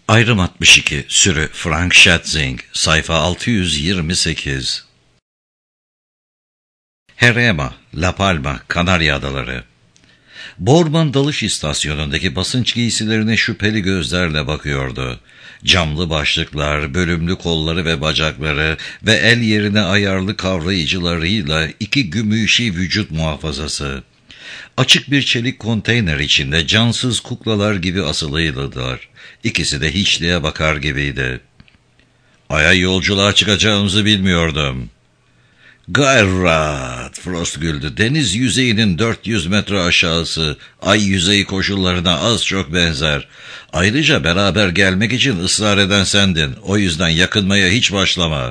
Ayrım 62, sürü Frank Schätzing, sayfa 628. Herema, La Palma, Kanarya Adaları. Borman dalış istasyonundaki basınç giysilerine şüpheli gözlerle bakıyordu. Camlı başlıklar, bölümlü kolları ve bacakları ve el yerine ayarlı kavrayıcılarıyla iki gümüşi vücut muhafazası. Açık bir çelik konteyner içinde cansız kuklalar gibi asılıydılar. İkisi de hiçliğe bakar gibiydi. "Ay'a yolculuğa çıkacağımızı bilmiyordum." "Gayret!" Frost güldü. "Deniz yüzeyinin 400 metre aşağısı ay yüzeyi koşullarına az çok benzer. Ayrıca beraber gelmek için ısrar eden sendin. O yüzden yakınmaya hiç başlama."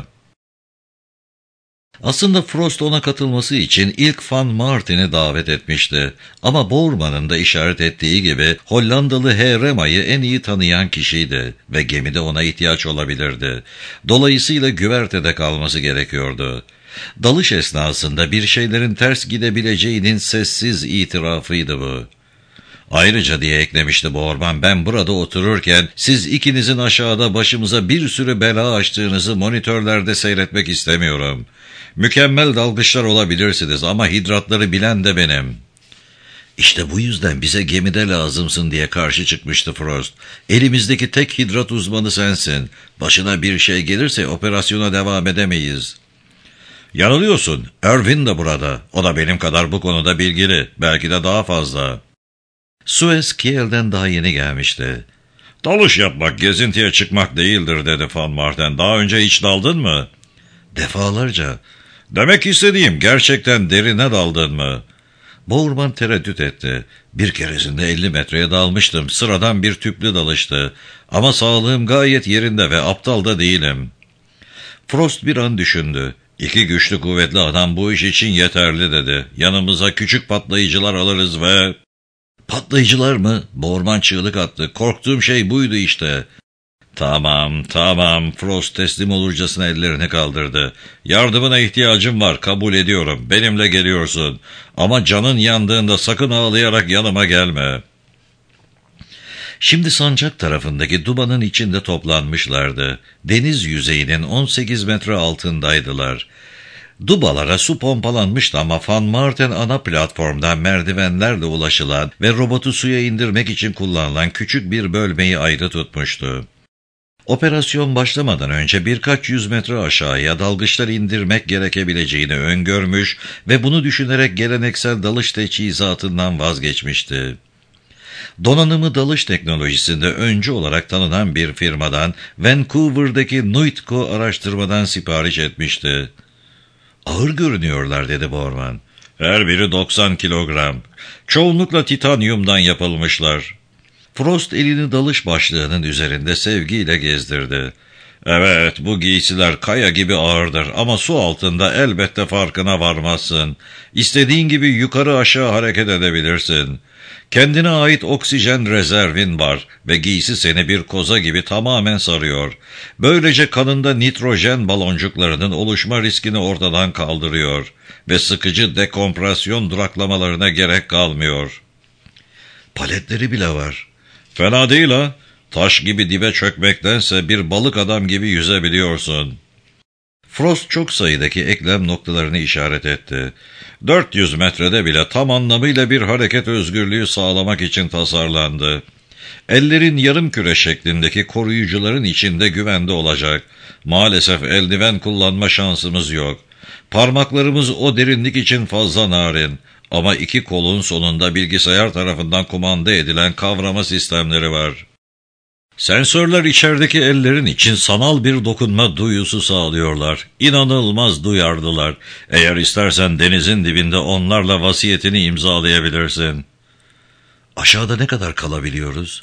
Aslında Frost ona katılması için ilk Van Martin'i davet etmişti. Ama Borman'ın da işaret ettiği gibi Hollandalı Herema'yı en iyi tanıyan kişiydi ve gemide ona ihtiyaç olabilirdi. Dolayısıyla güvertede kalması gerekiyordu. Dalış esnasında bir şeylerin ters gidebileceğinin sessiz itirafıydı bu. "Ayrıca," diye eklemişti Borman, "ben burada otururken siz ikinizin aşağıda başımıza bir sürü bela açtığınızı monitörlerde seyretmek istemiyorum. Mükemmel dalgıçlar olabilirsiniz ama hidratları bilen de benim." "İşte bu yüzden bize gemide lazımsın," diye karşı çıkmıştı Frost. "Elimizdeki tek hidrat uzmanı sensin. Başına bir şey gelirse operasyona devam edemeyiz." "Yanılıyorsun. Irwin de burada. O da benim kadar bu konuda bilgili. Belki de daha fazla." Suez Kiel'den daha yeni gelmişti. "Dalış yapmak gezintiye çıkmak değildir," dedi Van Marten. "Daha önce hiç daldın mı?" "Defalarca." "Demek istediğim, gerçekten derine daldın mı?" Borman tereddüt etti. "Bir keresinde 50 metreye dalmıştım. Sıradan bir tüplü dalıştı. Ama sağlığım gayet yerinde ve aptal da değilim." Frost bir an düşündü. "İki güçlü kuvvetli adam bu iş için yeterli," dedi. "Yanımıza küçük patlayıcılar alırız ve..." "Patlayıcılar mı?" Borman çığlık attı. "Korktuğum şey buydu işte." Tamam. Frost teslim olurcasına ellerini kaldırdı. "Yardımına ihtiyacım var, kabul ediyorum. Benimle geliyorsun. Ama canın yandığında sakın ağlayarak yanıma gelme." Şimdi sancak tarafındaki dumanın içinde toplanmışlardı. Deniz yüzeyinin 18 metre altındaydılar. Dubalara su pompalanmıştı ama Van Marten ana platformdan merdivenlerle ulaşılan ve robotu suya indirmek için kullanılan küçük bir bölmeyi ayrı tutmuştu. Operasyon başlamadan önce birkaç yüz metre aşağıya dalgıçlar indirmek gerekebileceğini öngörmüş ve bunu düşünerek geleneksel dalış teçhizatından vazgeçmişti. Donanımı dalış teknolojisinde öncü olarak tanınan bir firmadan, Vancouver'daki Nuitco araştırmadan sipariş etmişti. "Ağır görünüyorlar," dedi Borman. "Her biri 90 kilogram. Çoğunlukla titanyumdan yapılmışlar." Frost elini dalış başlığının üzerinde sevgiyle gezdirdi. "Evet, bu giysiler kaya gibi ağırdır ama su altında elbette farkına varmazsın. İstediğin gibi yukarı aşağı hareket edebilirsin. Kendine ait oksijen rezervin var ve giysi seni bir koza gibi tamamen sarıyor. Böylece kanında nitrojen baloncuklarının oluşma riskini ortadan kaldırıyor ve sıkıcı dekompresyon duraklamalarına gerek kalmıyor." "Paletleri bile var." "Fena değil ha. Taş gibi dibe çökmektense bir balık adam gibi yüzebiliyorsun." Frost çok sayıdaki eklem noktalarını işaret etti. 400 metrede bile tam anlamıyla bir hareket özgürlüğü sağlamak için tasarlandı. Ellerin yarım küre şeklindeki koruyucuların içinde güvende olacak. Maalesef eldiven kullanma şansımız yok. Parmaklarımız o derinlik için fazla narin. Ama iki kolun sonunda bilgisayar tarafından kumanda edilen kavrama sistemleri var. Sensörler içerideki ellerin için sanal bir dokunma duyusu sağlıyorlar. İnanılmaz duyarlılar. Eğer istersen denizin dibinde onlarla vasiyetini imzalayabilirsin. "Aşağıda ne kadar kalabiliyoruz?"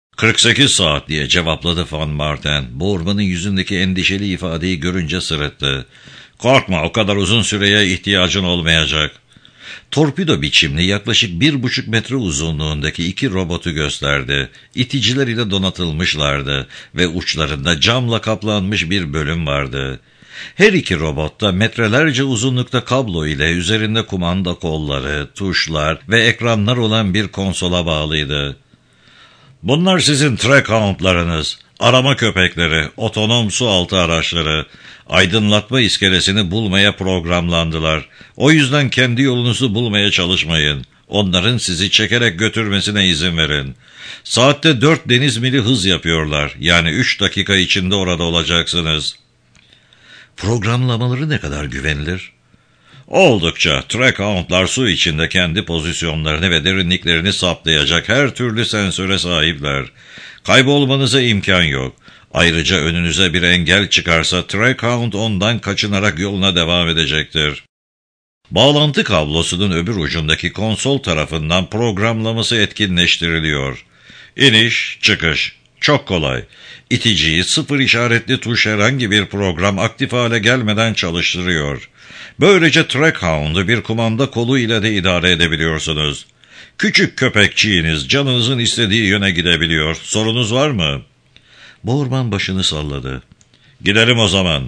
48 saat diye cevapladı Van Marten. Borman'ın yüzündeki endişeli ifadeyi görünce sırıttı. "Korkma, o kadar uzun süreye ihtiyacın olmayacak." Torpido biçimli yaklaşık 1,5 metre uzunluğundaki iki robotu gösterdi. İticiler ile donatılmışlardı ve uçlarında camla kaplanmış bir bölüm vardı. Her iki robotta metrelerce uzunlukta kablo ile üzerinde kumanda kolları, tuşlar ve ekranlar olan bir konsola bağlıydı. Bunlar sizin trackhoundlarınız, arama köpekleri, otonom su altı araçları, aydınlatma iskelesini bulmaya programlandılar. O yüzden kendi yolunuzu bulmaya çalışmayın. Onların sizi çekerek götürmesine izin verin. Saatte 4 deniz mili hız yapıyorlar. Yani 3 dakika içinde orada olacaksınız. Programlamaları ne kadar güvenilir? Oldukça. Trackhoundlar su içinde kendi pozisyonlarını ve derinliklerini saptayacak her türlü sensöre sahipler. Kaybolmanıza imkan yok. Ayrıca önünüze bir engel çıkarsa Trackhound ondan kaçınarak yoluna devam edecektir. Bağlantı kablosunun öbür ucundaki konsol tarafından programlaması etkinleştiriliyor. İniş, çıkış. Çok kolay. İticiyi 0 işaretli tuş herhangi bir program aktif hale gelmeden çalıştırıyor. Böylece Trackhound'u bir kumanda kolu ile de idare edebiliyorsunuz. Küçük köpekçiğiniz canınızın istediği yöne gidebiliyor. Sorunuz var mı? Boorman başını salladı. Gidelim o zaman.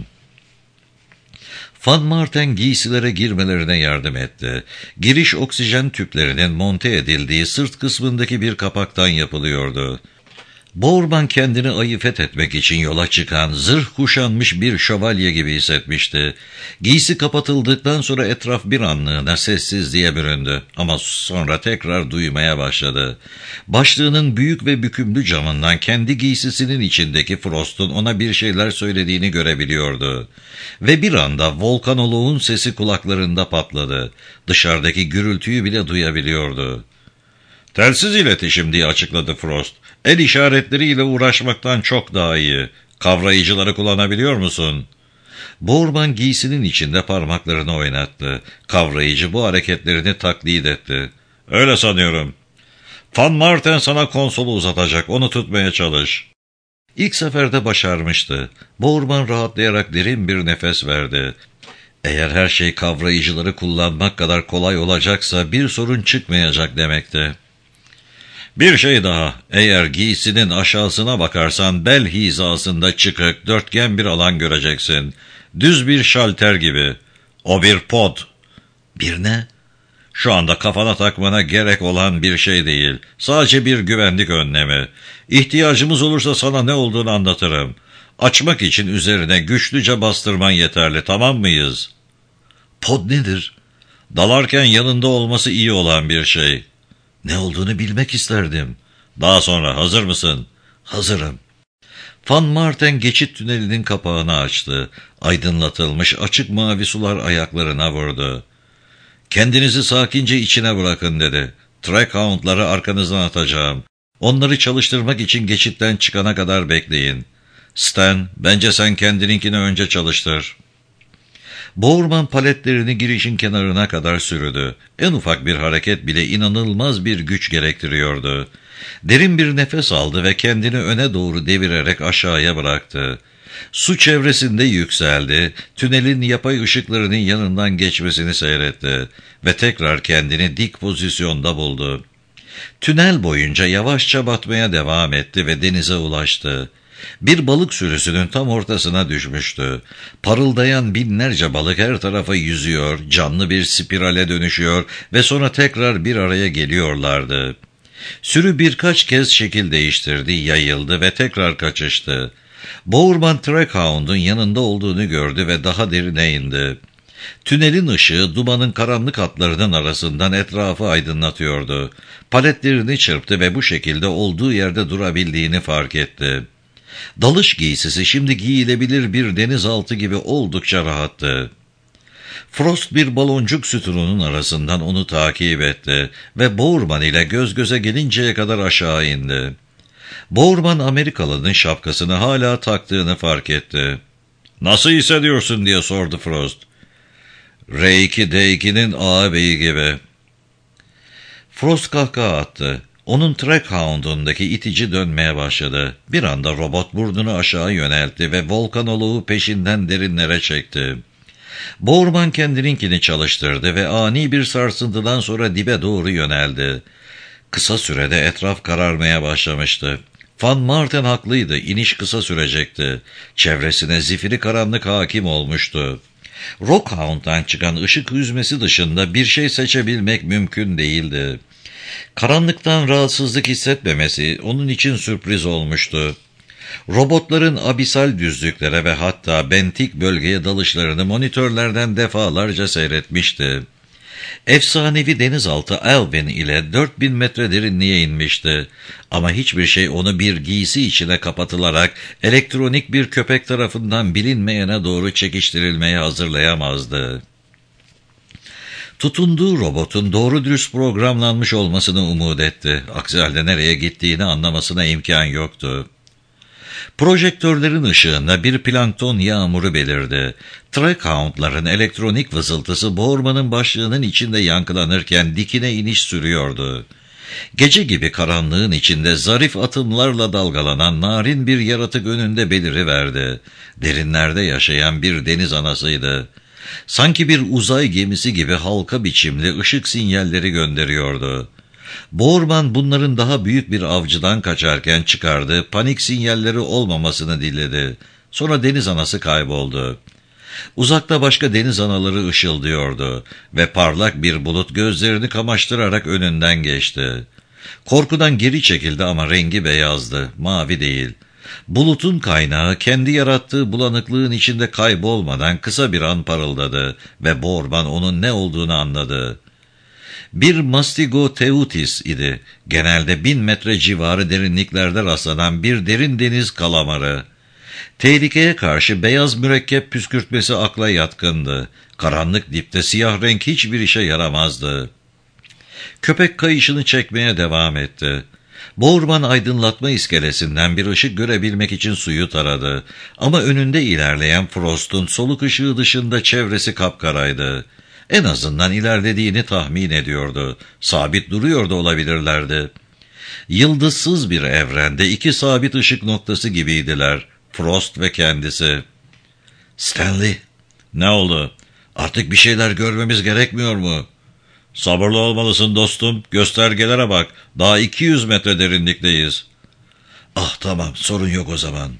Van Marten giysilere girmelerine yardım etti. Giriş oksijen tüplerinin monte edildiği sırt kısmındaki bir kapaktan yapılıyordu. Boorman kendini ayı fethetmek için yola çıkan, zırh kuşanmış bir şövalye gibi hissetmişti. Giysi kapatıldıktan sonra etraf bir anlığına sessizliğe büründü ama sonra tekrar duymaya başladı. Başlığının büyük ve bükümlü camından kendi giysisinin içindeki Frost'un ona bir şeyler söylediğini görebiliyordu. Ve bir anda volkanoloğun sesi kulaklarında patladı. Dışarıdaki gürültüyü bile duyabiliyordu. "Telsiz iletişim," diye açıkladı Frost. "El işaretleriyle uğraşmaktan çok daha iyi. Kavrayıcıları kullanabiliyor musun?" Boorman giysinin içinde parmaklarını oynattı. Kavrayıcı bu hareketlerini taklit etti. "Öyle sanıyorum. Van Marten sana konsolu uzatacak. Onu tutmaya çalış." İlk seferde başarmıştı. Boorman rahatlayarak derin bir nefes verdi. Eğer her şey kavrayıcıları kullanmak kadar kolay olacaksa bir sorun çıkmayacak demekti. "Bir şey daha, eğer giysinin aşağısına bakarsan bel hizasında çıkık, dörtgen bir alan göreceksin. Düz bir şalter gibi. O bir pod." "Bir ne?" "Şu anda kafana takmana gerek olan bir şey değil. Sadece bir güvenlik önlemi. İhtiyacımız olursa sana ne olduğunu anlatırım. Açmak için üzerine güçlüce bastırman yeterli, tamam mıyız?" "Pod nedir?" "Dalarken yanında olması iyi olan bir şey." "Ne olduğunu bilmek isterdim." "Daha sonra, hazır mısın?" "Hazırım." Van Marten geçit tünelinin kapağını açtı. Aydınlatılmış açık mavi sular ayaklarına vurdu. "Kendinizi sakince içine bırakın," dedi. "Trackhound'ları arkanızdan atacağım. Onları çalıştırmak için geçitten çıkana kadar bekleyin. Stan, bence sen kendininkini önce çalıştır." Boorman paletlerini girişin kenarına kadar sürüdü. En ufak bir hareket bile inanılmaz bir güç gerektiriyordu. Derin bir nefes aldı ve kendini öne doğru devirerek aşağıya bıraktı. Su çevresinde yükseldi, tünelin yapay ışıklarının yanından geçmesini seyretti ve tekrar kendini dik pozisyonda buldu. Tünel boyunca yavaşça batmaya devam etti ve denize ulaştı. Bir balık sürüsünün tam ortasına düşmüştü. Parıldayan binlerce balık her tarafa yüzüyor, canlı bir spirale dönüşüyor ve sonra tekrar bir araya geliyorlardı. Sürü birkaç kez şekil değiştirdi, yayıldı ve tekrar kaçıştı. Boorman Trackhound'un yanında olduğunu gördü ve daha derine indi. Tünelin ışığı dumanın karanlık hatlarının arasından etrafı aydınlatıyordu. Paletlerini çırptı ve bu şekilde olduğu yerde durabildiğini fark etti. Dalış giysisi şimdi giyilebilir bir denizaltı gibi oldukça rahattı. Frost bir baloncuk sütununun arasından onu takip etti ve Boorman ile göz göze gelinceye kadar aşağı indi. Boorman Amerikalı'nın şapkasını hala taktığını fark etti. "Nasıl hissediyorsun?" diye sordu Frost. "R2-D2'nin ağabeyi gibi." Frost kahkaha attı. Onun Trackhound'undaki itici dönmeye başladı. Bir anda robot burnunu aşağı yöneltti ve volkanoloğu peşinden derinlere çekti. Boorman kendininkini çalıştırdı ve ani bir sarsıntıdan sonra dibe doğru yöneldi. Kısa sürede etraf kararmaya başlamıştı. Van Marten haklıydı, iniş kısa sürecekti. Çevresine zifiri karanlık hakim olmuştu. Rockhound'dan çıkan ışık hüzmesi dışında bir şey seçebilmek mümkün değildi. Karanlıktan rahatsızlık hissetmemesi onun için sürpriz olmuştu. Robotların abisal düzlüklere ve hatta bentik bölgeye dalışlarını monitörlerden defalarca seyretmişti. Efsanevi denizaltı Alvin ile 4000 metre derinliğe inmişti. Ama hiçbir şey onu bir giysi içine kapatılarak elektronik bir köpek tarafından bilinmeyene doğru çekiştirilmeye hazırlayamazdı. Tutunduğu robotun doğru dürüst programlanmış olmasını umut etti. Aksi halde nereye gittiğini anlamasına imkan yoktu. Projektörlerin ışığında bir plankton yağmuru belirdi. Trackhound'ların elektronik vızıltısı boğurmanın başlığının içinde yankılanırken dikine iniş sürüyordu. Gece gibi karanlığın içinde zarif atımlarla dalgalanan narin bir yaratık önünde beliriverdi. Derinlerde yaşayan bir deniz anasıydı. Sanki bir uzay gemisi gibi halka biçimli ışık sinyalleri gönderiyordu. Boorman bunların daha büyük bir avcıdan kaçarken çıkardı, panik sinyalleri olmamasını diledi. Sonra deniz anası kayboldu. Uzakta başka deniz anaları ışıldıyordu ve parlak bir bulut gözlerini kamaştırarak önünden geçti. Korkudan geri çekildi ama rengi beyazdı, mavi değil. Bulutun kaynağı kendi yarattığı bulanıklığın içinde kaybolmadan kısa bir an parıldadı ve Boorman onun ne olduğunu anladı. Bir Mastigoteuthis idi. Genelde 1000 metre civarı derinliklerde rastlanan bir derin deniz kalamarı. Tehlikeye karşı beyaz mürekkep püskürtmesi akla yatkındı. Karanlık dipte siyah renk hiçbir işe yaramazdı. Köpek kayışını çekmeye devam etti. Boorman aydınlatma iskelesinden bir ışık görebilmek için suyu taradı. Ama önünde ilerleyen Frost'un soluk ışığı dışında çevresi kapkaraydı. En azından ilerlediğini tahmin ediyordu. Sabit duruyor da olabilirlerdi. Yıldızsız bir evrende iki sabit ışık noktası gibiydiler. Frost ve kendisi. "Stanley, ne oldu? Artık bir şeyler görmemiz gerekmiyor mu?" "Sabırlı olmalısın dostum. Göstergelere bak. Daha 200 metre derinlikteyiz." "Ah tamam, sorun yok o zaman."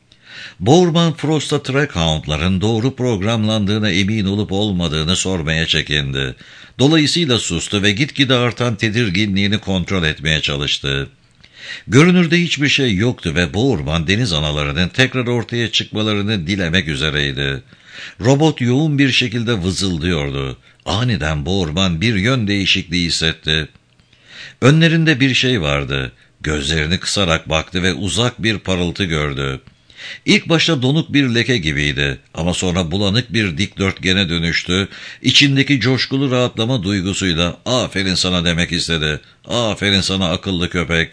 Boorman Frost'a Trackhound'ların doğru programlandığına emin olup olmadığını sormaya çekindi. Dolayısıyla sustu ve gitgide artan tedirginliğini kontrol etmeye çalıştı. Görünürde hiçbir şey yoktu ve Boorman deniz analarının tekrar ortaya çıkmalarını dilemek üzereydi. Robot yoğun bir şekilde vızıldıyordu. Aniden Boorman bir yön değişikliği hissetti. Önlerinde bir şey vardı. Gözlerini kısarak baktı ve uzak bir parıltı gördü. İlk başta donuk bir leke gibiydi ama sonra bulanık bir dikdörtgene dönüştü. İçindeki coşkulu rahatlama duygusuyla "Aferin sana" demek istedi. "Aferin sana akıllı köpek."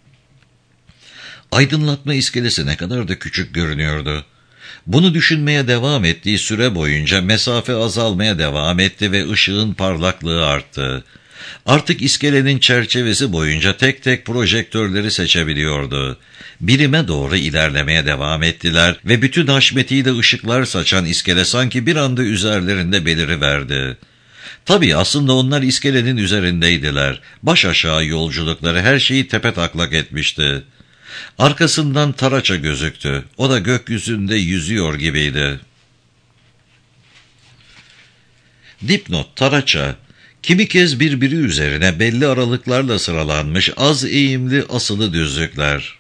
Aydınlatma iskelesi ne kadar da küçük görünüyordu. Bunu düşünmeye devam ettiği süre boyunca mesafe azalmaya devam etti ve ışığın parlaklığı arttı. Artık iskelenin çerçevesi boyunca tek tek projektörleri seçebiliyordu. Birime doğru ilerlemeye devam ettiler ve bütün haşmetiyle ışıklar saçan iskele sanki bir anda üzerlerinde beliriverdi. Tabii aslında onlar iskelenin üzerindeydiler. Baş aşağı yolculukları her şeyi tepetaklak etmişti. Arkasından Taraça gözüktü. O da gökyüzünde yüzüyor gibiydi. Dipnot: Taraça, kimi kez birbiri üzerine belli aralıklarla sıralanmış az eğimli asılı düzlükler.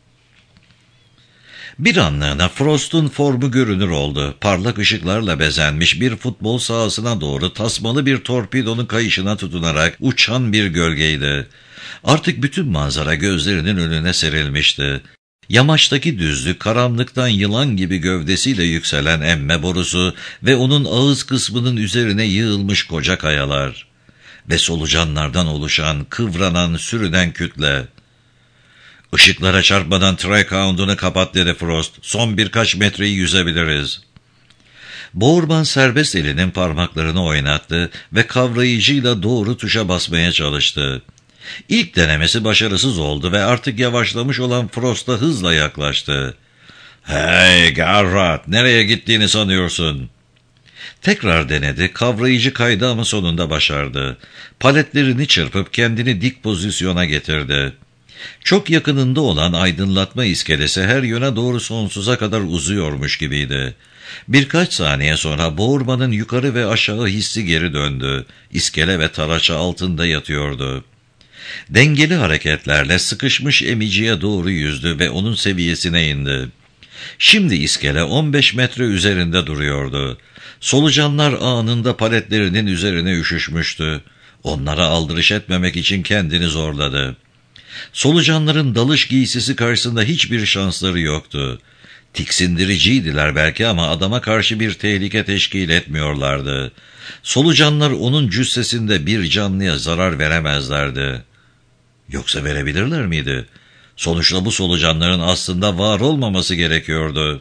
Bir anlığına Frost'un formu görünür oldu. Parlak ışıklarla bezenmiş bir futbol sahasına doğru tasmalı bir torpidonun kayışına tutunarak uçan bir gölgeydi. Artık bütün manzara gözlerinin önüne serilmişti. Yamaçtaki düzlük, karanlıktan yılan gibi gövdesiyle yükselen emme borusu ve onun ağız kısmının üzerine yığılmış koca kayalar ve solucanlardan oluşan, kıvranan, sürünen kütle. "Işıklara çarpmadan Trackhound'unu kapat" dedi Frost. "Son birkaç metreyi yüzebiliriz." Boorman serbest elinin parmaklarını oynattı ve kavrayıcıyla doğru tuşa basmaya çalıştı. İlk denemesi başarısız oldu ve artık yavaşlamış olan Frost'a hızla yaklaştı. "Hey Garrat, nereye gittiğini sanıyorsun?" Tekrar denedi, kavrayıcı kaydı ama sonunda başardı. Paletlerini çırpıp kendini dik pozisyona getirdi. Çok yakınında olan aydınlatma iskelesi her yöne doğru sonsuza kadar uzuyormuş gibiydi. Birkaç saniye sonra Boorman'ın yukarı ve aşağı hissi geri döndü. İskele ve Taraça altında yatıyordu. Dengeli hareketlerle sıkışmış emiciye doğru yüzdü ve onun seviyesine indi. Şimdi iskele 15 metre üzerinde duruyordu. Solucanlar anında paletlerinin üzerine üşüşmüştü. Onlara aldırış etmemek için kendini zorladı. Solucanların dalış giysisi karşısında hiçbir şansları yoktu. Tiksindiriciydiler belki ama adama karşı bir tehlike teşkil etmiyorlardı. Solucanlar onun cüssesinde bir canlıya zarar veremezlerdi. Yoksa verebilirler miydi? Sonuçta bu solucanların aslında var olmaması gerekiyordu.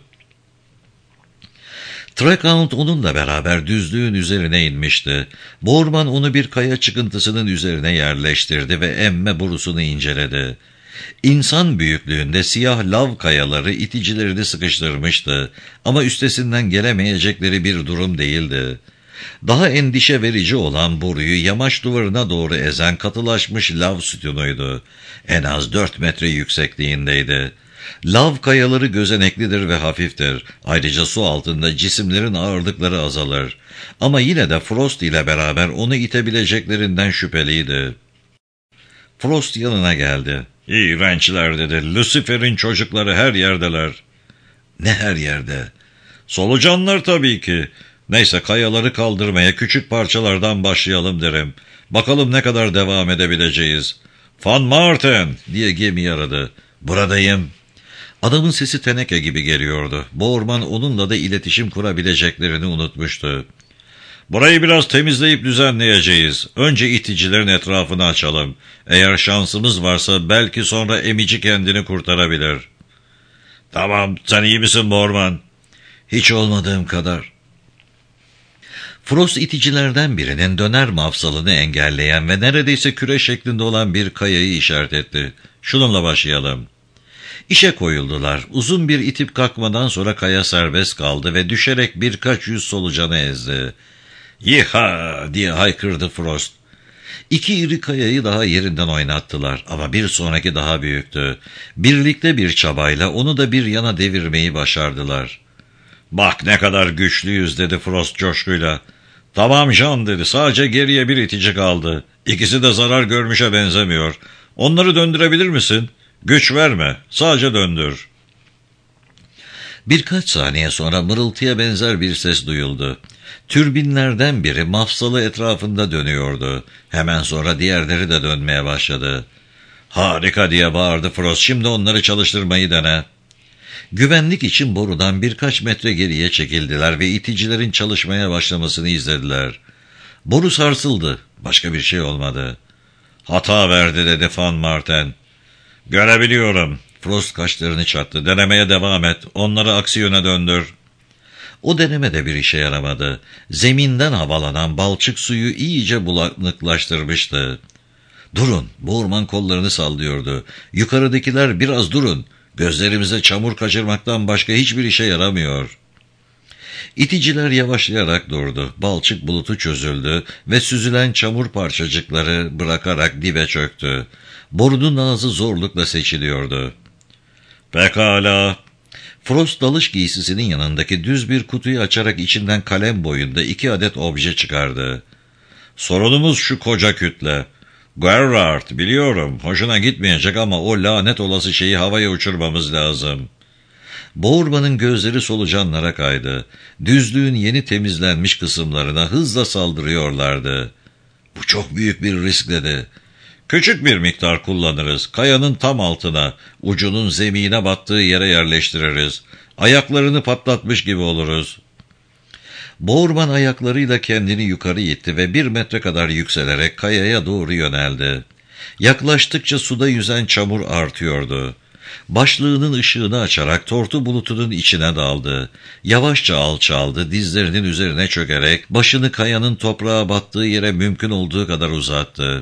Trekhaunt onunla beraber düzlüğün üzerine inmişti. Borman onu bir kaya çıkıntısının üzerine yerleştirdi ve emme borusunu inceledi. İnsan büyüklüğünde siyah lav kayaları iticilerini sıkıştırmıştı ama üstesinden gelemeyecekleri bir durum değildi. Daha endişe verici olan boruyu yamaç duvarına doğru ezen katılaşmış lav sütunuydu. En az 4 metre yüksekliğindeydi. Lav kayaları gözeneklidir ve hafiftir. Ayrıca su altında cisimlerin ağırlıkları azalır. Ama yine de Frost ile beraber onu itebileceklerinden şüpheliydi. Frost yanına geldi. "İğrençler," dedi. "Lucifer'in çocukları her yerdeler." "Ne her yerde?" "Solucanlar tabii ki. Neyse, kayaları kaldırmaya küçük parçalardan başlayalım derim. Bakalım ne kadar devam edebileceğiz." "Van Marten," diye gemiyi aradı. "Buradayım." Adamın sesi teneke gibi geliyordu. Borman onunla da iletişim kurabileceklerini unutmuştu. "Burayı biraz temizleyip düzenleyeceğiz. Önce iticilerin etrafını açalım. Eğer şansımız varsa belki sonra emici kendini kurtarabilir." "Tamam, sen iyi misin Borman?" "Hiç olmadığım kadar." Frost iticilerden birinin döner mafsalını engelleyen ve neredeyse küre şeklinde olan bir kayayı işaret etti. "Şununla başlayalım." İşe koyuldular. Uzun bir itip kalkmadan sonra kaya serbest kaldı ve düşerek birkaç yüz solucanı ezdi. "Yiha!" diye haykırdı Frost. 2 iri kayayı daha yerinden oynattılar ama bir sonraki daha büyüktü. Birlikte bir çabayla onu da bir yana devirmeyi başardılar. "Bak ne kadar güçlüyüz," dedi Frost coşkuyla. "Tamam Jean," dedi. "Sadece geriye bir itici kaldı. İkisi de zarar görmüşe benzemiyor. Onları döndürebilir misin? Güç verme, sadece döndür." Birkaç saniye sonra mırıltıya benzer bir ses duyuldu. Türbinlerden biri mafsalı etrafında dönüyordu. Hemen sonra diğerleri de dönmeye başladı. "Harika," diye bağırdı Frost. "Şimdi onları çalıştırmayı dene." Güvenlik için borudan birkaç metre geriye çekildiler ve iticilerin çalışmaya başlamasını izlediler. Boru sarsıldı. Başka bir şey olmadı. "Hata verdi," dedi Van Marten. "Görebiliyorum." Frost kaşlarını çattı. "Denemeye devam et. Onları aksi yöne döndür." O deneme de bir işe yaramadı. Zeminden havalanan balçık suyu iyice bulanıklaştırmıştı. "Durun!" Borman kollarını sallıyordu. "Yukarıdakiler biraz durun. Gözlerimize çamur kaçırmaktan başka hiçbir işe yaramıyor." İticiler yavaşlayarak durdu. Balçık bulutu çözüldü ve süzülen çamur parçacıkları bırakarak dibe çöktü. Borunun ağzı zorlukla seçiliyordu. "Pekala." Frost dalış giysisinin yanındaki düz bir kutuyu açarak içinden kalem boyunda 2 adet obje çıkardı. "Sorunumuz şu koca kütle. Gerrard, biliyorum hoşuna gitmeyecek ama o lanet olası şeyi havaya uçurmamız lazım." Borman'ın gözleri solucanlara kaydı. Düzlüğün yeni temizlenmiş kısımlarına hızla saldırıyorlardı. "Bu çok büyük bir risk," dedi. "Küçük bir miktar kullanırız. Kayanın tam altına, ucunun zemine battığı yere yerleştiririz. Ayaklarını patlatmış gibi oluruz." Borman ayaklarıyla kendini yukarı itti ve 1 metre kadar yükselerek kayaya doğru yöneldi. Yaklaştıkça suda yüzen çamur artıyordu. Başlığının ışığını açarak tortu bulutunun içine daldı. Yavaşça alçaldı, dizlerinin üzerine çökerek başını kayanın toprağa battığı yere mümkün olduğu kadar uzattı.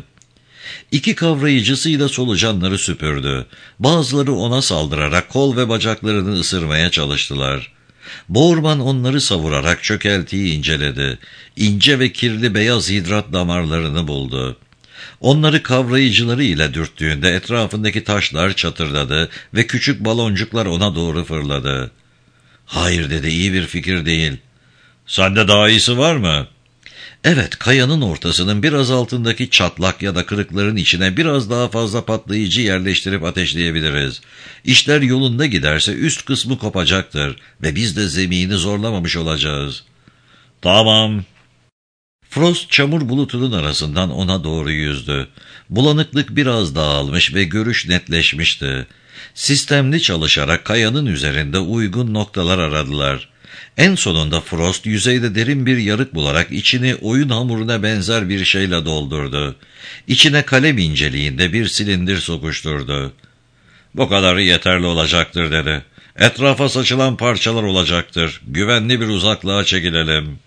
2 kavrayıcısıyla solucanları süpürdü. Bazıları ona saldırarak kol ve bacaklarını ısırmaya çalıştılar. Borman onları savurarak çökeltiyi inceledi. İnce ve kirli beyaz hidrat damarlarını buldu. Onları kavrayıcıları ile dürttüğünde etrafındaki taşlar çatırdadı ve küçük baloncuklar ona doğru fırladı. "Hayır," dedi, "iyi bir fikir değil." "Sende daha iyisi var mı?" Evet, kayanın ortasının biraz altındaki çatlak ya da kırıkların içine biraz daha fazla patlayıcı yerleştirip ateşleyebiliriz. İşler yolunda giderse üst kısmı kopacaktır ve biz de zemini zorlamamış olacağız. Tamam. Frost çamur bulutunun arasından ona doğru yüzdü. Bulanıklık biraz dağılmış ve görüş netleşmişti. Sistemli çalışarak kayanın üzerinde uygun noktalar aradılar. En sonunda Frost yüzeyde derin bir yarık bularak içini oyun hamuruna benzer bir şeyle doldurdu. İçine kalem inceliğinde bir silindir sokuşturdu. "Bu kadarı yeterli olacaktır," dedi. "Etrafa saçılan parçalar olacaktır. Güvenli bir uzaklığa çekilelim."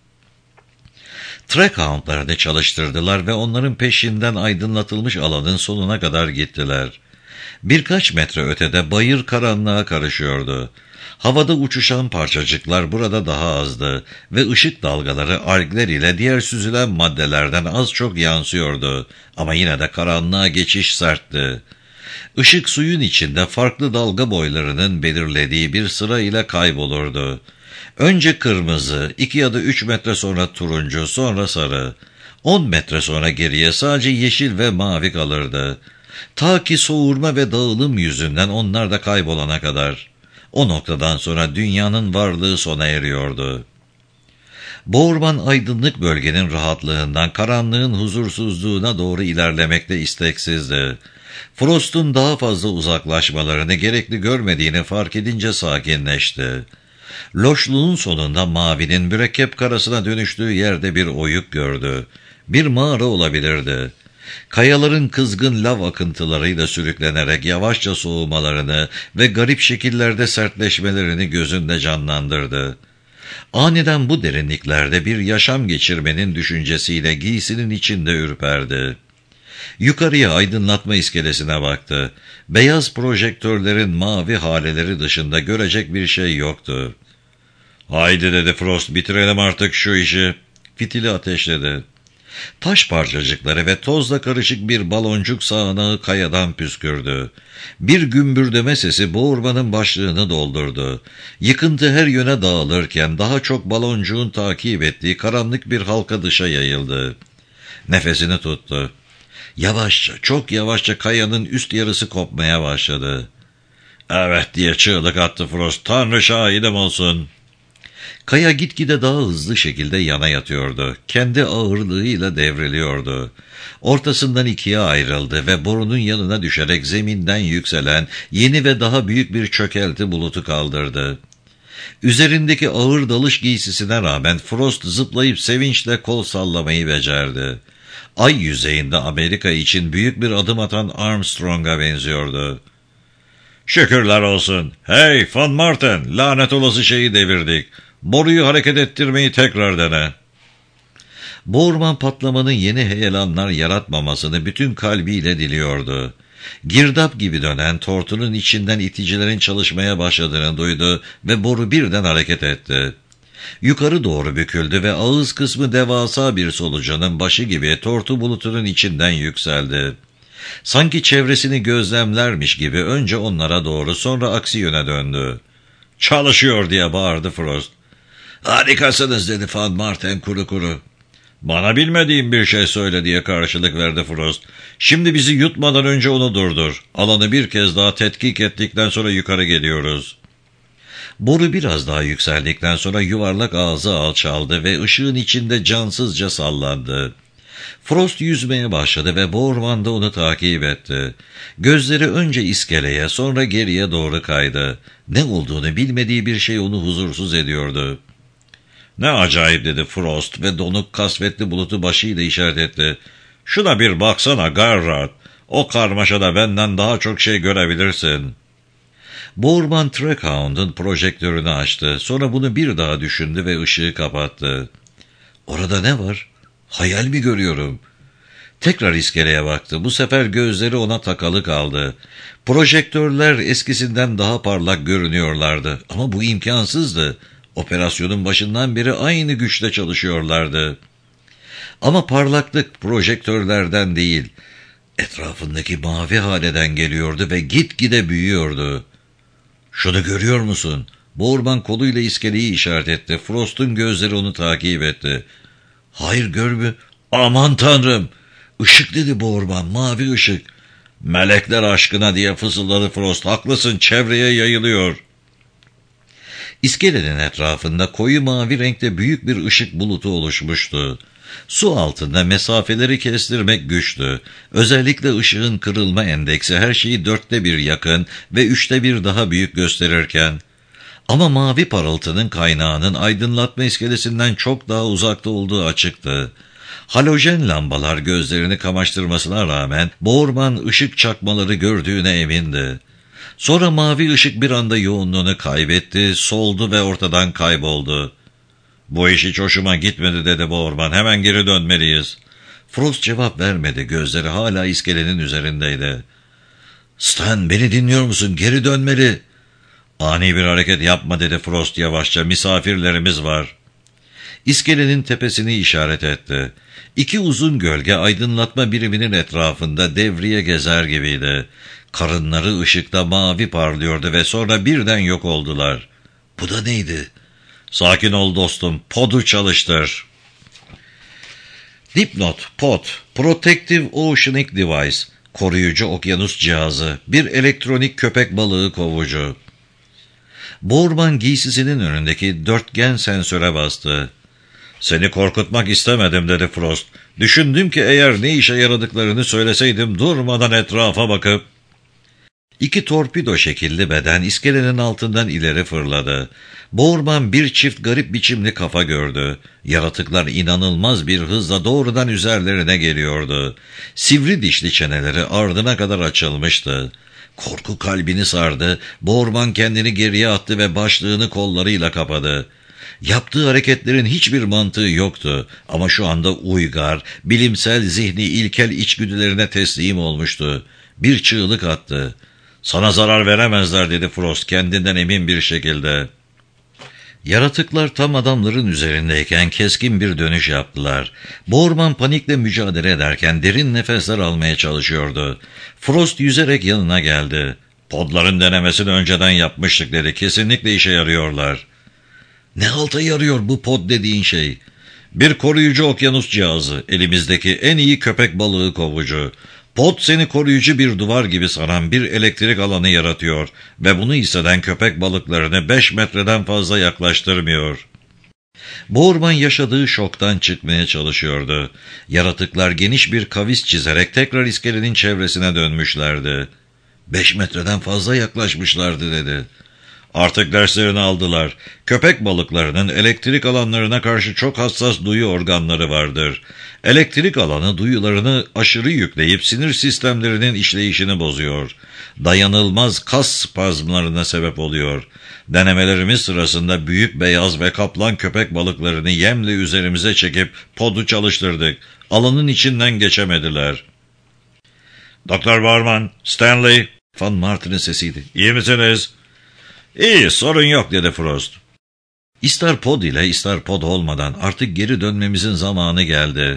Trackhound'larını çalıştırdılar ve onların peşinden aydınlatılmış alanın sonuna kadar gittiler. Birkaç metre ötede bayır karanlığa karışıyordu. Havada uçuşan parçacıklar burada daha azdı ve ışık dalgaları algler ile diğer süzülen maddelerden az çok yansıyordu. Ama yine de karanlığa geçiş sertti. Işık suyun içinde farklı dalga boylarının belirlediği bir sıra ile kaybolurdu. Önce kırmızı, 2 ya da 3 metre sonra turuncu, sonra sarı. 10 metre sonra geriye sadece yeşil ve mavi kalırdı. Ta ki soğurma ve dağılım yüzünden onlar da kaybolana kadar. O noktadan sonra dünyanın varlığı sona eriyordu. Boorman aydınlık bölgenin rahatlığından karanlığın huzursuzluğuna doğru ilerlemekte isteksizdi. Frost'un daha fazla uzaklaşmalarını gerekli görmediğini fark edince sakinleşti. Loşluğun sonunda mavinin mürekkep karasına dönüştüğü yerde bir oyuk gördü. Bir mağara olabilirdi. Kayaların kızgın lav akıntılarıyla sürüklenerek yavaşça soğumalarını ve garip şekillerde sertleşmelerini gözünde canlandırdı. Aniden bu derinliklerde bir yaşam geçirmenin düşüncesiyle giysinin içinde ürperdi. Yukarıya aydınlatma iskelesine baktı. Beyaz projektörlerin mavi haleleri dışında görecek bir şey yoktu. "Haydi," dedi Frost, "bitirelim artık şu işi." Fitili ateşledi. Taş parçacıkları ve tozla karışık bir baloncuk sağanağı kayadan püskürdü. Bir gümbürdeme sesi Boorman'ın başlığını doldurdu. Yıkıntı her yöne dağılırken daha çok baloncuğun takip ettiği karanlık bir halka dışa yayıldı. Nefesini tuttu. Yavaşça, çok yavaşça kayanın üst yarısı kopmaya başladı. "Evet," diye çığlık attı Frost. "Tanrı şahidim olsun." Kaya gitgide daha hızlı şekilde yana yatıyordu. Kendi ağırlığıyla devriliyordu. Ortasından ikiye ayrıldı ve borunun yanına düşerek zeminden yükselen yeni ve daha büyük bir çökelti bulutu kaldırdı. Üzerindeki ağır dalış giysisine rağmen Frost zıplayıp sevinçle kol sallamayı becerdi. Ay yüzeyinde Amerika için büyük bir adım atan Armstrong'a benziyordu. "Şükürler olsun. Hey Van Marten, lanet olası şeyi devirdik. Boruyu hareket ettirmeyi tekrar dene." Boorman patlamanın yeni heyelanlar yaratmamasını bütün kalbiyle diliyordu. Girdap gibi dönen tortunun içinden iticilerin çalışmaya başladığını duydu ve boru birden hareket etti. Yukarı doğru büküldü ve ağız kısmı devasa bir solucanın başı gibi tortu bulutunun içinden yükseldi. Sanki çevresini gözlemlermiş gibi önce onlara doğru sonra aksi yöne döndü. "Çalışıyor," diye bağırdı Frost. "Harikasınız," dedi Van Marten kuru kuru. "Bana bilmediğim bir şey söyle," diye karşılık verdi Frost. "Şimdi bizi yutmadan önce onu durdur. Alanı bir kez daha tetkik ettikten sonra yukarı geliyoruz." Boru biraz daha yükseldikten sonra yuvarlak ağzı alçaldı ve ışığın içinde cansızca sallandı. Frost yüzmeye başladı ve Boorman da onu takip etti. Gözleri önce iskeleye sonra geriye doğru kaydı. Ne olduğunu bilmediği bir şey onu huzursuz ediyordu. "Ne acayip," dedi Frost ve donuk kasvetli bulutu başıyla işaret etti. "Şuna bir baksana Garrard. O karmaşada benden daha çok şey görebilirsin." Boorman Trackhound'un projektörünü açtı. Sonra bunu bir daha düşündü ve ışığı kapattı. "Orada ne var? Hayal mi görüyorum?" Tekrar iskeleye baktı. Bu sefer gözleri ona takalı kaldı. Projektörler eskisinden daha parlak görünüyorlardı. Ama bu imkansızdı. Operasyonun başından beri aynı güçle çalışıyorlardı. Ama parlaklık projektörlerden değil, etrafındaki mavi haleden geliyordu ve gitgide büyüyordu. "Şunu görüyor musun?" Boorman koluyla iskeleyi işaret etti. Frost'un gözleri onu takip etti. Hayır, görmüyor. Aman tanrım! Işık dedi Boğurman, mavi ışık. Melekler aşkına diye fısıldadı Frost. Haklısın, çevreye yayılıyor. İskelenin etrafında koyu mavi renkte büyük bir ışık bulutu oluşmuştu. Su altında mesafeleri kestirmek güçtü. Özellikle ışığın kırılma endeksi her şeyi 1/4 yakın ve 1/3 daha büyük gösterirken, ama mavi parıltının kaynağının aydınlatma iskelesinden çok daha uzakta olduğu açıktı. Halojen lambalar gözlerini kamaştırmasına rağmen Boğurman ışık çakmaları gördüğüne emindi. Sonra mavi ışık bir anda yoğunluğunu kaybetti, soldu ve ortadan kayboldu. "Bu iş hiç hoşuma gitmedi," dedi Boğurman. "Hemen geri dönmeliyiz." Frost cevap vermedi, gözleri hala iskelenin üzerindeydi. "Stan, beni dinliyor musun? Geri dönmeli." "Ani bir hareket yapma," dedi Frost yavaşça. "Misafirlerimiz var." İskelenin tepesini işaret etti. İki uzun gölge aydınlatma biriminin etrafında devriye gezer gibiydi. Karınları ışıkta mavi parlıyordu ve sonra birden yok oldular. "Bu da neydi?" "Sakin ol dostum, pod'u çalıştır." Dipnot, pod, Protective Oceanic Device, koruyucu okyanus cihazı, bir elektronik köpek balığı kovucu. Boğurman giysisinin önündeki dörtgen sensöre bastı. "Seni korkutmak istemedim," dedi Frost. "Düşündüm ki eğer ne işe yaradıklarını söyleseydim durmadan etrafa bakıp..." İki torpido şekilli beden iskelenin altından ileri fırladı. Boğurman bir çift garip biçimli kafa gördü. Yaratıklar inanılmaz bir hızla doğrudan üzerlerine geliyordu. Sivri dişli çeneleri ardına kadar açılmıştı. Korku kalbini sardı. Boğurman kendini geriye attı ve başlığını kollarıyla kapadı. Yaptığı hareketlerin hiçbir mantığı yoktu ama şu anda uygar, bilimsel zihni ilkel içgüdülerine teslim olmuştu. Bir çığlık attı. "Sana zarar veremezler," dedi Frost kendinden emin bir şekilde. Yaratıklar tam adamların üzerindeyken keskin bir dönüş yaptılar. Boğurman panikle mücadele ederken derin nefesler almaya çalışıyordu. Frost yüzerek yanına geldi. "Podların denemesini önceden yapmıştık," dedi. "Kesinlikle işe yarıyorlar." "Ne halta yarıyor bu pod dediğin şey?" "Bir koruyucu okyanus cihazı, elimizdeki en iyi köpek balığı kovucu. Pod seni koruyucu bir duvar gibi saran bir elektrik alanı yaratıyor ve bunu hisseden köpek balıklarını 5 metreden fazla yaklaştırmıyor." Boğurman yaşadığı şoktan çıkmaya çalışıyordu. Yaratıklar geniş bir kavis çizerek tekrar iskelenin çevresine dönmüşlerdi. 5 metreden fazla yaklaşmışlardı, dedi. "Artık derslerini aldılar. Köpek balıklarının elektrik alanlarına karşı çok hassas duyu organları vardır. Elektrik alanı duyularını aşırı yükleyip sinir sistemlerinin işleyişini bozuyor. Dayanılmaz kas spazmlarına sebep oluyor. Denemelerimiz sırasında büyük beyaz ve kaplan köpek balıklarını yemle üzerimize çekip podu çalıştırdık. Alanın içinden geçemediler." "Doktor Boğurman, Stanley," Van Martin'in sesiydi. "İyi misiniz?" "İyi, sorun yok," dedi Frost. "İster pod ile ister pod olmadan artık geri dönmemizin zamanı geldi."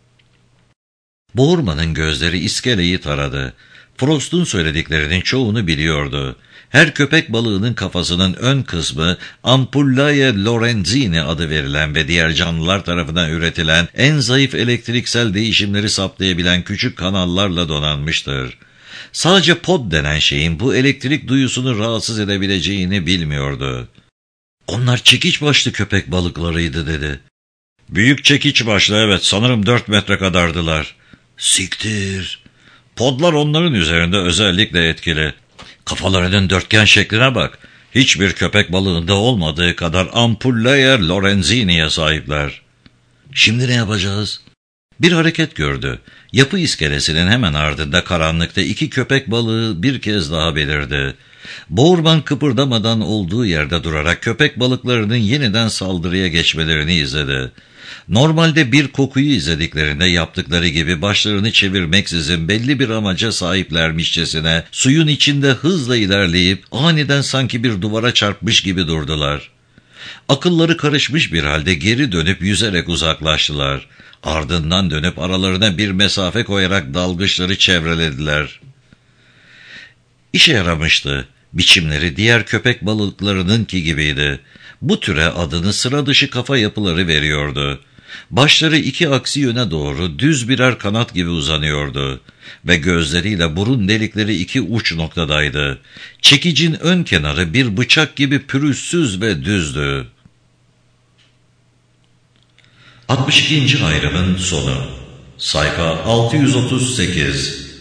Boğurman'ın gözleri iskeleyi taradı. Frost'un söylediklerinin çoğunu biliyordu. Her köpek balığının kafasının ön kısmı Ampullae lorenzini adı verilen ve diğer canlılar tarafından üretilen en zayıf elektriksel değişimleri saptayabilen küçük kanallarla donanmıştır. Sadece pod denen şeyin bu elektrik duyusunu rahatsız edebileceğini bilmiyordu. "Onlar çekiç başlı köpek balıklarıydı," dedi. "Büyük çekiç başlı, evet, sanırım 4 metre kadardılar." "Siktir." "Podlar onların üzerinde özellikle etkili. Kafalarının dörtgen şekline bak. Hiçbir köpek balığında olmadığı kadar Ampullae lorenzini'ye sahipler." "Şimdi ne yapacağız?" Bir hareket gördü. Yapı iskelesinin hemen ardında karanlıkta iki köpek balığı bir kez daha belirdi. Boğurman kıpırdamadan olduğu yerde durarak köpek balıklarının yeniden saldırıya geçmelerini izledi. Normalde bir kokuyu izlediklerinde yaptıkları gibi başlarını çevirmeksizin belli bir amaca sahiplermişçesine suyun içinde hızla ilerleyip aniden sanki bir duvara çarpmış gibi durdular. Akılları karışmış bir halde geri dönüp yüzerek uzaklaştılar. Ardından dönüp aralarına bir mesafe koyarak dalgıçları çevrelediler. İşe yaramıştı. Biçimleri diğer köpek balıklarınınki gibiydi. Bu türe adını sıra dışı kafa yapıları veriyordu. Başları iki aksi yöne doğru düz birer kanat gibi uzanıyordu ve gözleriyle burun delikleri iki uç noktadaydı. Çekicin ön kenarı bir bıçak gibi pürüzsüz ve düzdü. 62. ayrımın sonu. Sayfa 638.